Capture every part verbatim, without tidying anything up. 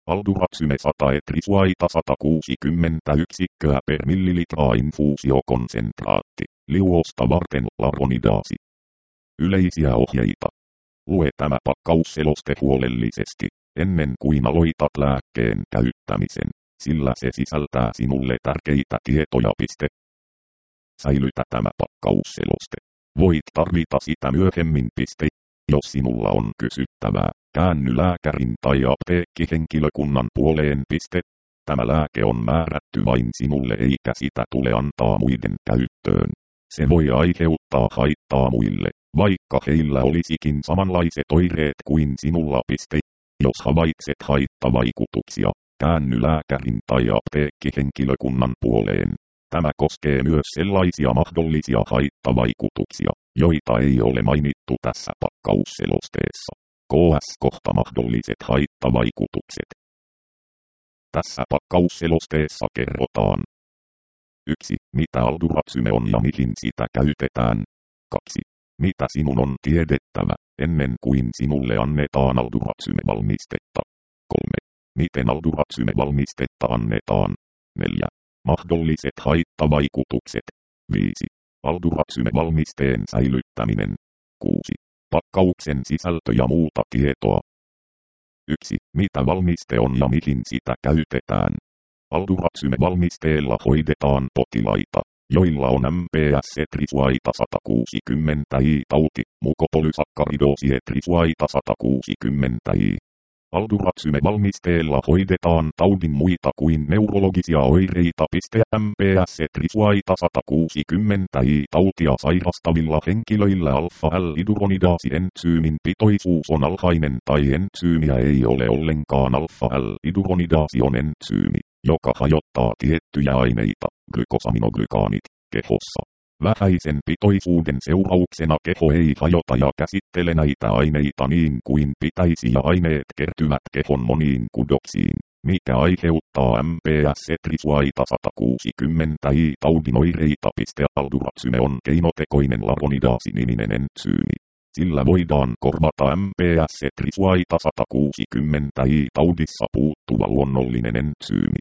Aldurazyme sata etrisuaita sata kuusikymmentä yksikköä per millilitra infuusiokonsentraatti. Liuosta varten laronidaasi. Yleisiä ohjeita. Lue tämä pakkausseloste huolellisesti, ennen kuin aloitat lääkkeen käyttämisen, sillä se sisältää sinulle tärkeitä tietoja. Piste. Säilytä tämä pakkausseloste. Voit tarvita sitä myöhemmin. Piste. Jos sinulla on kysyttävää, käänny lääkärin tai apteekkihenkilökunnan puoleen. Piste. Tämä lääke on määrätty vain sinulle eikä sitä tule antaa muiden käyttöön. Se voi aiheuttaa haittaa muille, vaikka heillä olisikin samanlaiset oireet kuin sinulla. Piste. Jos havaitset haittavaikutuksia, käänny lääkärin tai apteekkihenkilökunnan puoleen. Tämä koskee myös sellaisia mahdollisia haittavaikutuksia, joita ei ole mainittu tässä pakkausselosteessa. K S kohta mahdolliset haittavaikutukset. Tässä pakkausselosteessa kerrotaan. yksi. Mitä aldurazyme on ja mihin sitä käytetään. kaksi. Mitä sinun on tiedettävä, ennen kuin sinulle annetaan aldurazyme-valmistetta. kolme. Miten aldurazyme-valmistetta annetaan. neljä. Mahdolliset haittavaikutukset. viisi. Aldurazyme-valmisteen säilyttäminen. kuusi. Pakkauksen sisältö ja muuta tietoa. yksi. Mitä valmiste on ja mihin sitä käytetään. Aldurazyme-valmisteella hoidetaan potilaita, joilla on M P S etrisuaita sata kuusikymmentä I tauti, mukopolysakkaridoosi etrisuaita sata kuusikymmentä I. Aldurazyme-valmisteella hoidetaan taudin muita kuin neurologisia oireita. M P S etrisuaita sata kuusikymmentä I tautia sairastavilla henkilöillä alfa-L-iduronidaasi-entsyymin pitoisuus on alhainen tai entsyymiä ei ole ollenkaan. Alfa-L-iduronidaasi on entsyymi, joka hajottaa tiettyjä aineita, glykosaminoglykaanit, kehossa. Vähäisen pitoisuuden seurauksena keho ei hajota ja käsittele näitä aineita niin kuin pitäisi ja aineet kertyvät kehon moniin kudoksiin, mikä aiheuttaa M P S etrisuaita sata kuusikymmentä I taudin oireita. Aldurazyme on keinotekoinen laronidaasi-niminen entsyymi. Sillä voidaan korvata M P S etrisuaita sata kuusikymmentä I taudissa puuttuva luonnollinen entsyymi.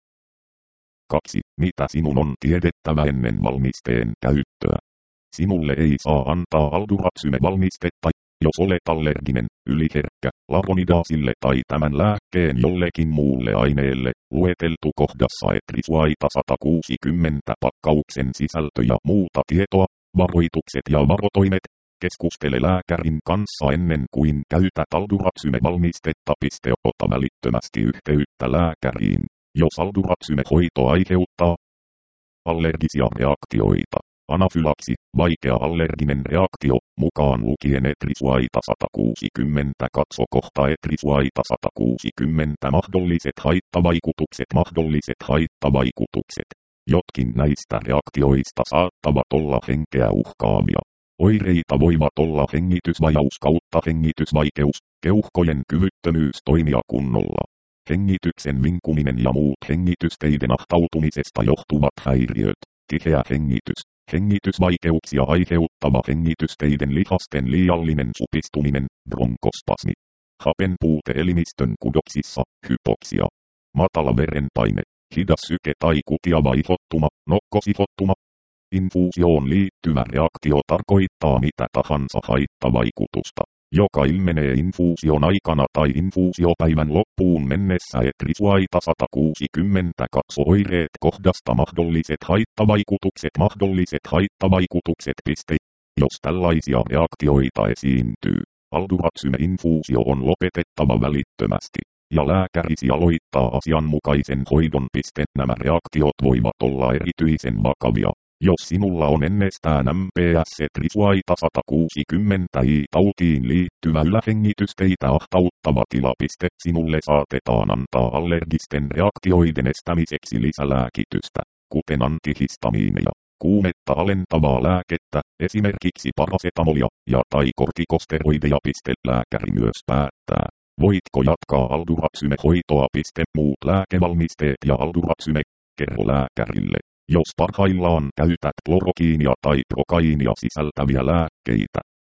kaksi. Mitä sinun on tiedettävä ennen valmisteen käyttöä? Sinulle ei saa antaa aldurazyme-valmistetta, jos olet allerginen, yliherkkä, laronidaasille tai tämän lääkkeen jollekin muulle aineelle, lueteltu kohdassa etrisuaita sata kuusikymmentä pakkauksen sisältö ja muuta tietoa, varoitukset ja varotoimet. Keskustele lääkärin kanssa ennen kuin käytät aldurazyme-valmistetta. Ota välittömästi yhteyttä lääkäriin, jos aldurazyme-hoito aiheuttaa allergisia reaktioita. Anafylaksi, vaikea allerginen reaktio, mukaan lukien etrisuaita sata kuusikymmentä. Katso kohta etrisuaita sata kuusikymmentä. Mahdolliset haittavaikutukset. Mahdolliset haittavaikutukset. Jotkin näistä reaktioista saattavat olla henkeä uhkaavia. Oireita voivat olla hengitysvajaus kautta hengitysvaikeus, keuhkojen kyvyttömyys toimia kunnolla, hengityksen vinkuminen ja muut hengitysteiden ahtautumisesta johtuvat häiriöt, tiheä hengitys, hengitysvaikeuksia aiheuttava hengitysteiden lihasten liiallinen supistuminen, bronkospasmi, hapenpuute elimistön kudoksissa, hypoksia, matala verenpaine, hidas syke tai kutiava ihottuma, nokkosihottuma. Infuusioon liittyvä reaktio tarkoittaa mitä tahansa haittavaikutusta, joka ilmenee infuusion aikana tai infuusiopäivän loppuun mennessä. Etrisuaita sata kuusikymmentä. Katso oireet kohdasta mahdolliset haittavaikutukset. Mahdolliset haittavaikutukset. Piste. Jos tällaisia reaktioita esiintyy, aldurazyme-infuusio on lopetettava välittömästi, ja lääkärisi aloittaa asianmukaisen hoidon. Piste. Nämä reaktiot voivat olla erityisen vakavia, jos sinulla on ennestään M P S etrisuaita sata kuusikymmentä I tautiin liittyvä ylähengitysteitä ahtauttava tila. Sinulle saatetaan antaa allergisten reaktioiden estämiseksi lisälääkitystä, kuten antihistamiinia, kuumetta alentavaa lääkettä, esimerkiksi parasetamolia, ja tai kortikosteroideja. Lääkäri myös päättää, voitko jatkaa aldurazyme-hoitoa. Muut lääkevalmisteet ja aldurazyme. Kerro lääkärille, jos parhaillaan käytät klorokiinia tai prokaiinia sisältäviä lääkkeitä.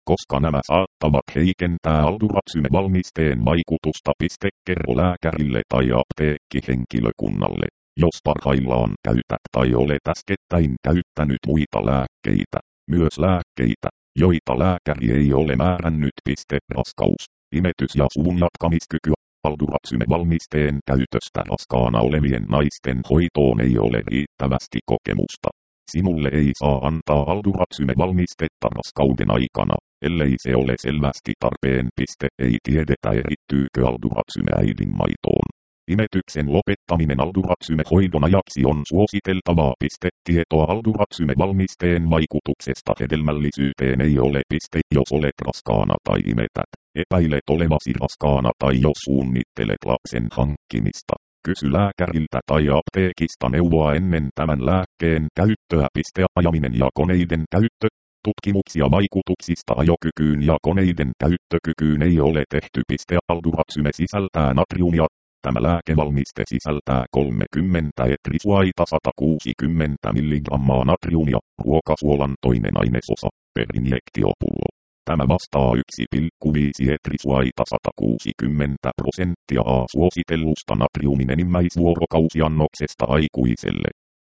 koska nämä saattavat heikentää alduratsyme-valmisteen vaikutusta. Kerro lääkärille tai apteekkihenkilökunnalle, jos parhaillaan käytät tai olet äskettäin käyttänyt muita lääkkeitä, myös lääkkeitä, joita lääkäri ei ole määrännyt. Raskaus, imetys ja suun jatkamiskyky. Alduratsyme-valmisteen käytöstä raskaana olevien naisten hoitoon ei ole riittävästi kokemusta. Sinulle ei saa antaa alduratsyme-valmistetta raskauden aikana, ellei se ole selvästi tarpeen. Ei tiedetä erittyykö alduratsyme äidin maitoon. Imetyksen lopettaminen alduratsyme-hoidon ajaksi on suositeltavaa. Tietoa alduratsyme-valmisteen vaikutuksesta hedelmällisyyteen ei ole. Jos olet raskaana tai imetät, epäilet olevasi raskaana tai jos suunnittelet lapsen hankkimista, kysy lääkäriltä tai apteekista neuvoa ennen tämän lääkkeen käyttöä. Ajaminen ja koneiden käyttö. Tutkimuksia vaikutuksista ajokykyyn ja koneiden käyttökykyyn ei ole tehty. Alduratsyme sisältää natriumia. Tämä lääkevalmiste sisältää kolmekymmentä etrisuaita sata kuusikymmentä milligrammaa natriumia, ruokasuolan toinen ainesosa, per injektiopullo. Tämä vastaa yksi pilkku viisi etrisuaita sata kuusikymmentä prosenttia A suositellusta natriumin enimmäisvuorokausiannoksesta aikuiselle.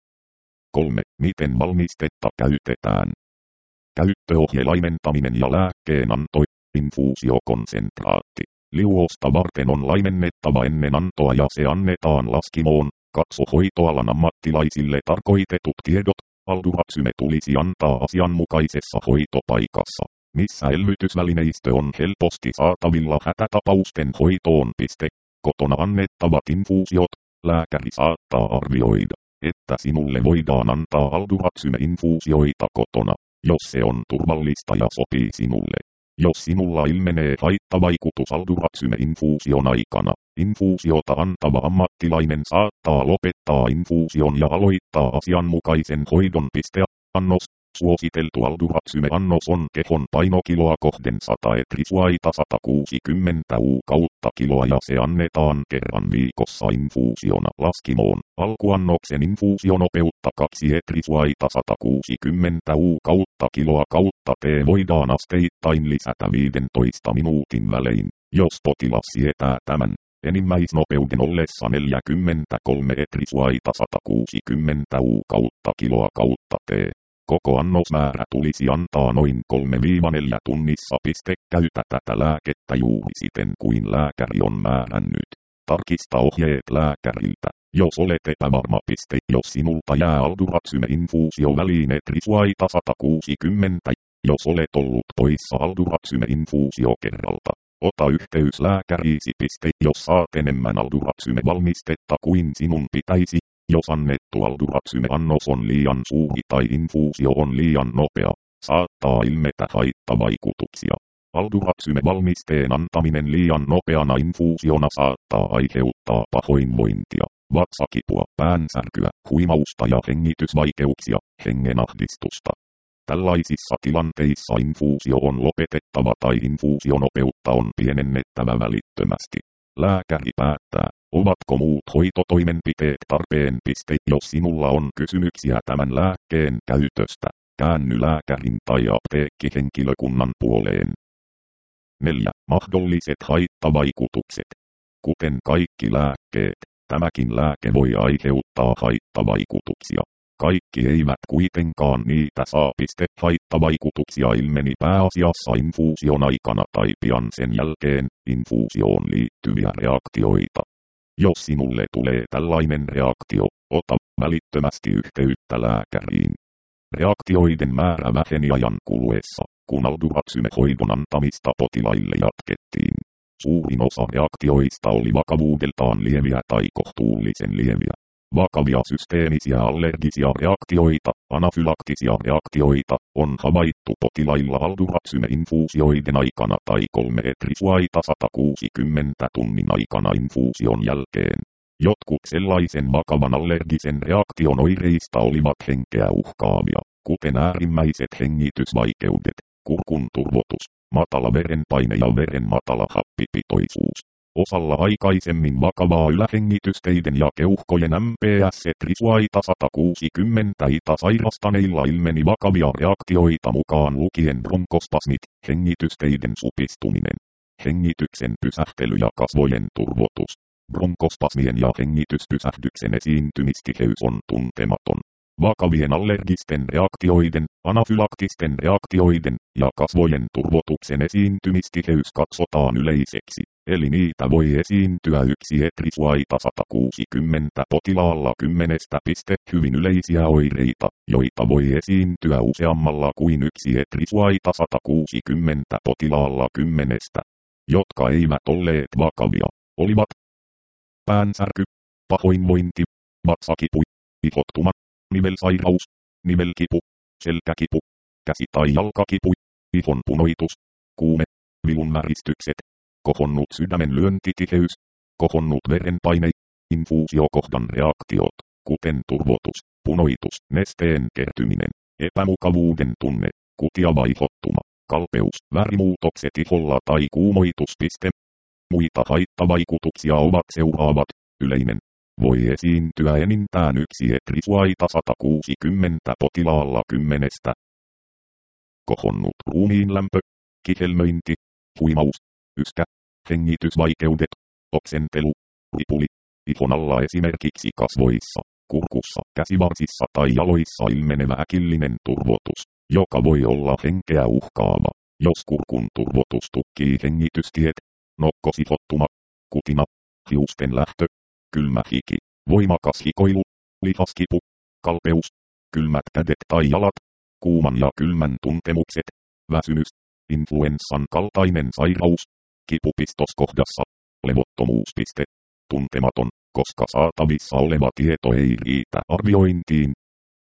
kolme. Miten valmistetta käytetään? Käyttöohje: laimentaminen ja lääkkeenanto. Infuusiokonsentraatti. Liuosta varten on laimennettava ennen antoa ja se annetaan laskimoon. Katso hoitoalan ammattilaisille tarkoitetut tiedot. Alduratsyme tulisi antaa asianmukaisessa hoitopaikassa, missä elvytysvälineistö on helposti saatavilla hätätapausten hoitoon. Kotona annettavat infuusiot. Lääkäri saattaa arvioida, että sinulle voidaan antaa alduratsyme-infuusioita kotona, jos se on turvallista ja sopii sinulle. Jos sinulla ilmenee haittavaikutus alduratsyme-infuusion aikana, infuusiota antava ammattilainen saattaa lopettaa infuusion ja aloittaa asianmukaisen hoidon. Annos. Suositeltu alduratsyme-annos on kehon painokiloa kohden sata etrisuaita sata kuusikymmentä U kautta kiloa ja se annetaan kerran viikossa infuusiona laskimoon. Alkuannoksen infuusionopeutta kaksi etrisuaita sata kuusikymmentä U kautta kiloa kautta T voidaan asteittain lisätä viidentoista minuutin välein, jos potilas sietää tämän. Enimmäisnopeuden ollessa neljäkymmentäkolme etrisuaita sata kuusikymmentä U kautta kiloa kautta T. Koko annosmäärä tulisi antaa noin kolme neljä tunnissa. Käytä tätä lääkettä juuri siten kuin lääkäri on määrännyt. Tarkista ohjeet lääkäriltä, jos olet epävarma. Jos sinulta jää alduratsyme-infuusio väliin etrisuaita sata kuusikymmentä, jos olet ollut poissa alduratsyme-infuusio kerralta, ota yhteys lääkäriisi. Jos saat enemmän alduratsyme-valmistetta kuin sinun pitäisi, jos annettu alduratsyme-annos on liian suuri tai infuusio on liian nopea, saattaa ilmetä haittavaikutuksia. Alduratsyme-valmisteen antaminen liian nopeana infuusiona saattaa aiheuttaa pahoinvointia, vatsakipua, päänsärkyä, huimausta ja hengitysvaikeuksia, hengenahdistusta. Tällaisissa tilanteissa infuusio on lopetettava tai infuusionopeutta on pienennettävä välittömästi. Lääkäri päättää, ovatko muut hoitotoimenpiteet tarpeen. Jos sinulla on kysymyksiä tämän lääkkeen käytöstä, käänny lääkärin tai apteekkihenkilökunnan puoleen. neljä. Mahdolliset haittavaikutukset. Kuten kaikki lääkkeet, tämäkin lääke voi aiheuttaa haittavaikutuksia. Kaikki eivät kuitenkaan niitä saa. Haittavaikutuksia ilmeni pääasiassa infuusion aikana tai pian sen jälkeen, infuusioon liittyviä reaktioita. Jos sinulle tulee tällainen reaktio, ota välittömästi yhteyttä lääkäriin. Reaktioiden määrä väheni ajan kuluessa, kun alduratsyme-hoidon antamista potilaille jatkettiin. Suurin osa reaktioista oli vakavuudeltaan lieviä tai kohtuullisen lieviä. Vakavia systeemisiä allergisia reaktioita, anafylaktisia reaktioita, on havaittu potilailla alduratsyme-infuusioiden aikana tai kolme etrisuaita sata kuusikymmentä tunnin aikana infuusion jälkeen. Jotkut sellaisen vakavan allergisen reaktion oireista olivat henkeä uhkaavia, kuten äärimmäiset hengitysvaikeudet, kurkun turvotus, matala verenpaine ja veren matala happipitoisuus. Osalla aikaisemmin vakavaa ylähengitysteiden ja keuhkojen M P S-trisuaita sata kuusikymmentä ita sairastaneilla ilmeni vakavia reaktioita mukaan lukien bronkospasmit, hengitysteiden supistuminen, hengityksen pysähtely ja kasvojen turvotus. Bronkospasmien ja hengityspysähdyksen esiintymistiheys on tuntematon. Vakavien allergisten reaktioiden, anafylaktisten reaktioiden ja kasvojen turvotuksen esiintymistiheys katsotaan yleiseksi, eli niitä voi esiintyä yksi etrisuaita sata kuusikymmentä potilaalla kymmenestä. Hyvin yleisiä oireita, joita voi esiintyä useammalla kuin yksi etrisuaita sata kuusikymmentä potilaalla kymmenestä, jotka eivät olleet vakavia, olivat päänsärky, pahoinvointi, vatsakipu, ihottuma, nivelsairaus, nivelkipu, selkäkipu, käsi- tai jalkakipu, ihon punoitus, kuume, vilunväristykset, kohonnut sydämen lyöntitiheys, kohonnut verenpaine, infuusiokohdan reaktiot, kuten turvotus, punoitus, nesteen kertyminen, epämukavuuden tunne, kutiava ihottuma, kalpeus, värimuutokset iholla tai kuumoituspiste. Muita haittavaikutuksia ovat seuraavat. Yleinen. Voi esiintyä enintään yksi etrisuaita sata kuusikymmentä potilaalla kymmenestä. Kohonnut ruumiinlämpö, kihelmöinti, huimaus, yskä, hengitysvaikeudet, oksentelu, ripuli, ihon alla esimerkiksi kasvoissa, kurkussa, käsivarsissa tai jaloissa ilmenevä äkillinen turvotus, joka voi olla henkeä uhkaava, jos kurkun turvotus tukkii hengitystiet, nokkosihottuma, kutina, hiusten lähtö, kylmä hiki, voimakas hikoilu, lihaskipu, kalpeus, kylmät kädet tai jalat, kuuman ja kylmän tuntemukset, väsymys, influenssan kaltainen sairaus, kipupistoskohdassa, levottomuuspiste, tuntematon, koska saatavissa oleva tieto ei riitä arviointiin.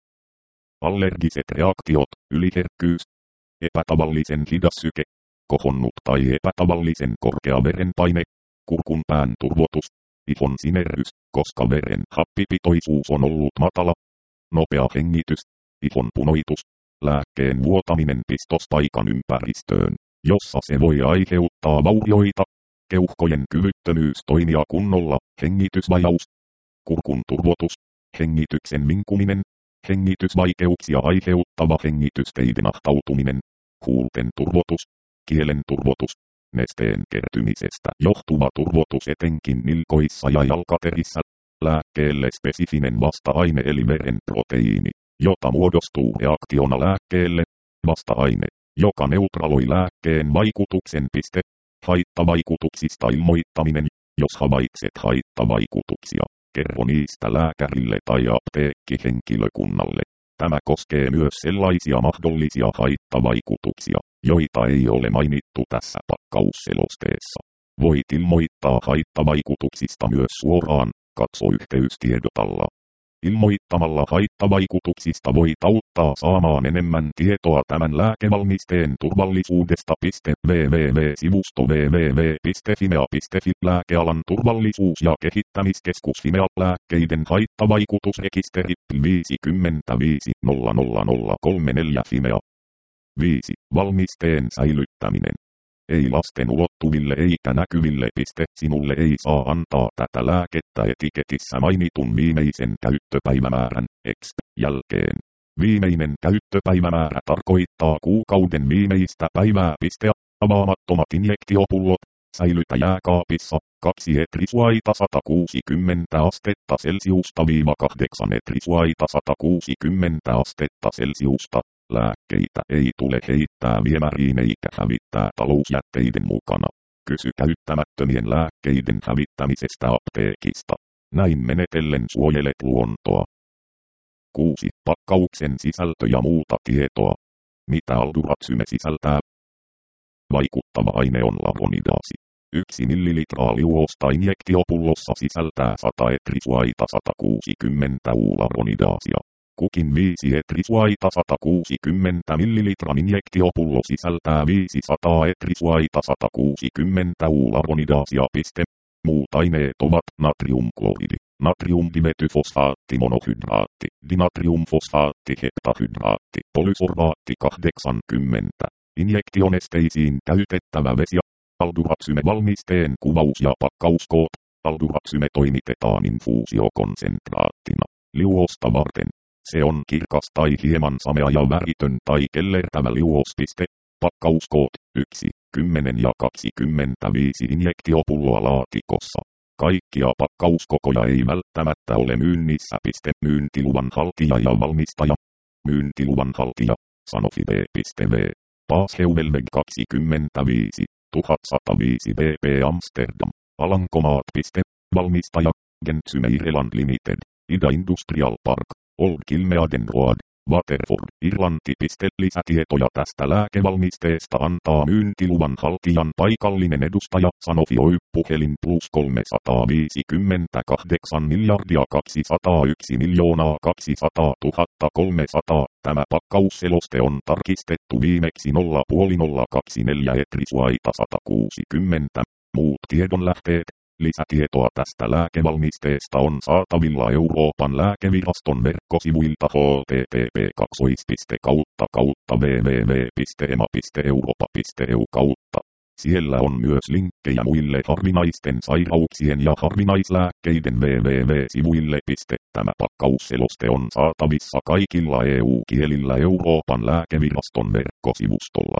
Allergiset reaktiot, yliherkkyys, epätavallisen hidas syke, kohonnut tai epätavallisen korkea verenpaine, kurkun pään turvotus, ihon sinerrys, koska veren happipitoisuus on ollut matala, nopea hengitys, ihon punoitus, lääkkeen vuotaminen pistospaikan ympäristöön, jossa se voi aiheuttaa vaurioita, keuhkojen kyvyttömyys toimia kunnolla, hengitysvajaus, kurkun turvotus, hengityksen vinkuminen, hengitysvaikeuksia aiheuttava hengitysteiden ahtautuminen, huulten turvotus, kielen turvotus, nesteen kertymisestä johtuva turvotus etenkin nilkoissa ja jalkaterissä, lääkkeelle spesifinen vasta-aine eli veren proteiini, jota muodostuu reaktiona lääkkeelle, vasta-aine, joka neutraloi lääkkeen vaikutuksen piste, haittavaikutuksista ilmoittaminen, jos havaitset haittavaikutuksia, kerro niistä lääkärille tai apteekkihenkilökunnalle. Tämä koskee myös sellaisia mahdollisia haittavaikutuksia, joita ei ole mainittu tässä pakkausselosteessa. Voit ilmoittaa haittavaikutuksista myös suoraan, katso yhteystiedot alla. Ilmoittamalla haittavaikutuksista voit auttaa saamaan enemmän tietoa tämän lääkevalmisteen turvallisuudesta. www-sivusto www piste fimea piste fi Lääkealan turvallisuus- ja kehittämiskeskus Fimea lääkkeiden haittavaikutusrekisteri viisikymmentäviisi nolla nolla nolla kolmekymmentäneljä Fimea. viisi. Valmisteen säilyttäminen. Ei lasten ulottuville eikä näkyville. Sinulle ei saa antaa tätä lääkettä etiketissä mainitun viimeisen käyttöpäivämäärän exp. Jälkeen. Viimeinen käyttöpäivämäärä tarkoittaa kuukauden viimeistä päivää. Avaamattomat injektiopullot. Säilytä jääkaapissa. kaksi etrisuaita sata kuusikymmentä astetta Celsiusta viiva kahdeksan etrisuaita sata kuusikymmentä astetta Celsiusta. Lääkkeitä ei tule heittää viemäriin eikä hävittää talousjätteiden mukana. Kysy käyttämättömien lääkkeiden hävittämisestä apteekista. Näin menetellen suojelet luontoa. kuusi. Pakkauksen sisältö ja muuta tietoa. Mitä Aldurazyme sisältää? Vaikuttava aine on lavonidaasi. Yksi millilitraa liuosta injektiopullossa sisältää sata etrisuaita sata kuusikymmentä u-laronidaasia. Kukin viisi etrisuaita sata kuusikymmentä millilitran injektiopullo sisältää viisisataa etrisuaita sata kuusikymmentä u-laronidaasia. Muut aineet ovat natriumkloridi, natriumdimetyfosfaatti monohydraatti, dinatriumfosfaatti heptahydraatti, polysorbaatti kahdeksankymmentä, injektionesteisiin käytettävä vesi, Alduratsyme-valmisteen kuvaus ja pakkauskoot. Alduratsyme toimitetaan infuusiokonsentraattina liuosta varten. Se on kirkas tai hieman samea ja väritön tai kellertävä liuospiste. Pakkauskoot yksi, kymmenen ja kaksikymmentäviisi injektiopulloa laatikossa. Kaikkia pakkauskokoja ei välttämättä ole myynnissä. Myyntiluvan haltija ja valmistaja. Myyntiluvan haltija, Sanofi B.V. Paasheuvelweg kaksikymmentäviisi, tuhatsataviisi B P Amsterdam, Alankomaat. Valmistaja, Gentsyme Ireland Limited, Ida Industrial Park, Old Kilmeaden Road, Waterford, Irlanti. Lisätietoja tästä lääkevalmisteesta antaa myyntiluvan haltijan paikallinen edustaja Sanofi Oy. Puhelin plus kolmesataaviisikymmentäkahdeksan miljardia kaksisataayksi miljoonaa kaksisataatuhatta kolmesataa. Tämä pakkausseloste on tarkistettu viimeksi nolla pilkku nolla kaksikymmentäneljä Etriswaita sata kuusikymmentä. Muut tiedonlähteet. Lisätietoa tästä lääkevalmisteesta on saatavilla Euroopan lääkeviraston verkkosivuilta h t t p kautta kautta w w w piste e m a piste europa piste e u kautta. Siellä on myös linkkejä muille harvinaisten sairauksien ja harvinaislääkkeiden www-sivuille. Tämä pakkausseloste on saatavissa kaikilla E U-kielillä Euroopan lääkeviraston verkkosivustolla.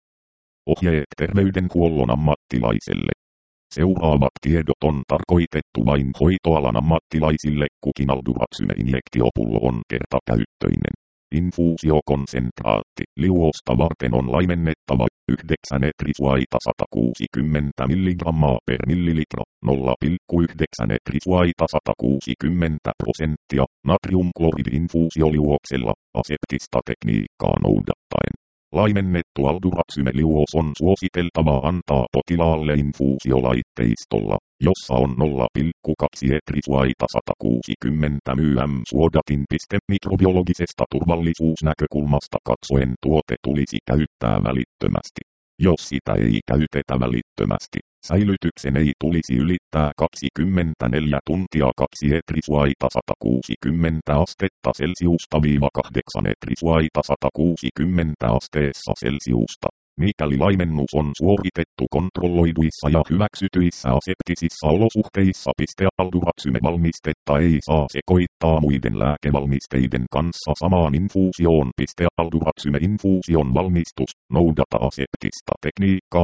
Ohjeet terveydenhuollon ammattilaiselle. Seuraavat tiedot on tarkoitettu vain hoitoalan ammattilaisille. Kukin Alduratsyme-injektiopullo on kertakäyttöinen. Infuusiokonsentraatti liuosta varten on laimennettava yhdeksän Etriswaita sata kuusikymmentä milligrammaa per millilitra, nolla pilkku yhdeksän Etriswaita sata kuusikymmentä prosenttia, natriumkloridi infuusioliuoksella, aseptista tekniikkaa noudattaen. Laimennettu Alduratsyme-liuos on suositeltavaa antaa potilaalle infuusiolaitteistolla, jossa on nolla pilkku kaksi Etriswaita sata kuusikymmentä milligrammaa suodatin. Mikrobiologisesta turvallisuusnäkökulmasta katsoen tuote tulisi käyttää välittömästi. Jos sitä ei käytetä välittömästi, säilytyksen ei tulisi ylittää kaksikymmentäneljä tuntia kaksi Etriswaita sata kuusikymmentä astetta Celsiusta viiva kahdeksan Etriswaita sata kuusikymmentä asteessa Celsiusta. Mikäli laimennus on suoritettu kontrolloiduissa ja hyväksytyissä aseptisissa olosuhteissa. Alduratsyme-valmistetta ei saa sekoittaa muiden lääkevalmisteiden kanssa samaan infuusioon. Alduratsyme-infuusion valmistus, noudata aseptista tekniikkaa.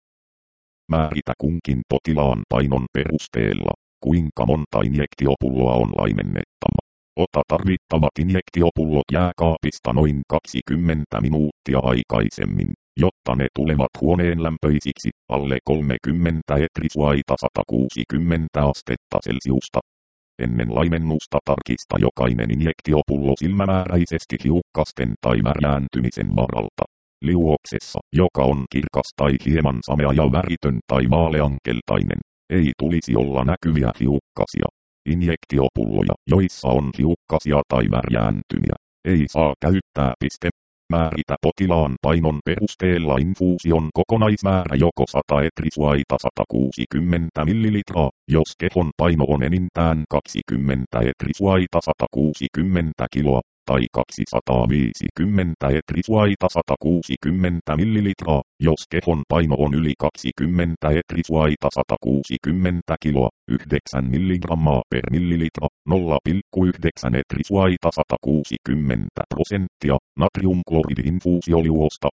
Määritä kunkin potilaan painon perusteella, kuinka monta injektiopulloa on laimennettava. Ota tarvittavat injektiopullot jääkaapista noin kaksikymmentä minuuttia aikaisemmin, jotta ne tulevat huoneen lämpöisiksi, alle kolmekymmentä Etriswaita sata kuusikymmentä astetta Celsiusta. Ennen laimennusta tarkista jokainen injektiopullo silmämääräisesti hiukkasten tai värjääntymisen varalta. Liuoksessa, joka on kirkas tai hieman samea ja väritön tai vaaleankeltainen, ei tulisi olla näkyviä hiukkasia. Injektiopulloja, joissa on hiukkasia tai värjääntymiä, ei saa käyttää. Määritä potilaan painon perusteella infuusion kokonaismäärä joko sata Etriswaita sata kuusikymmentä millilitraa, jos kehon paino on enintään kaksikymmentä Etriswaita sata kuusikymmentä kiloa, tai kaksisataaviisikymmentä Etriswaita sata kuusikymmentä millilitraa, jos kehon paino on yli kaksikymmentä Etriswaita sata kuusikymmentä kiloa, yhdeksän milligrammaa per millilitra, nolla pilkku yhdeksän Etriswaita sata kuusikymmentä prosenttia, natriumkloridi infuusioliuosta.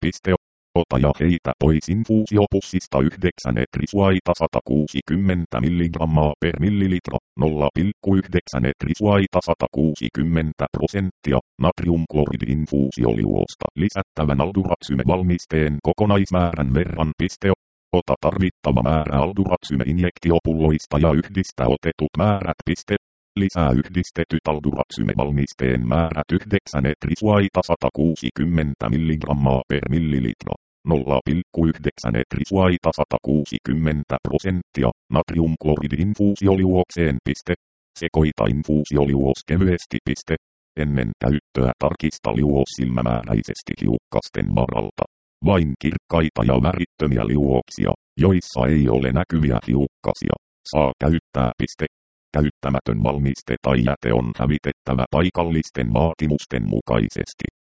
Ota ja heitä pois infuusiopussista yhdeksän Etriswaita sata kuusikymmentä milligrammaa per millilitra, nolla pilkku yhdeksän Etriswaita sata kuusikymmentä prosenttia, natriumkloridi infuusioliuosta lisättävän Alduratsyme-valmisteen kokonaismäärän verran. Ota tarvittava määrä Alduratsyme-injektiopulloista ja yhdistä otetut määrät. Lisää yhdistetyt Alduratsyme-valmisteen määrät yhdeksän Etriswaita sata kuusikymmentä milligrammaa per millilitra, nolla pilkku yhdeksän Etriswaita sata kuusikymmentä prosenttia, natriumkloridi infuusioliuokseen. Sekoita infuusioliuos kevyesti. Ennen käyttöä tarkista liuos silmämääräisesti hiukkasten varalta. Vain kirkkaita ja värittömiä liuoksia, joissa ei ole näkyviä hiukkasia, saa käyttää. Käyttämätön valmiste tai jäte on hävitettävä paikallisten vaatimusten mukaisesti.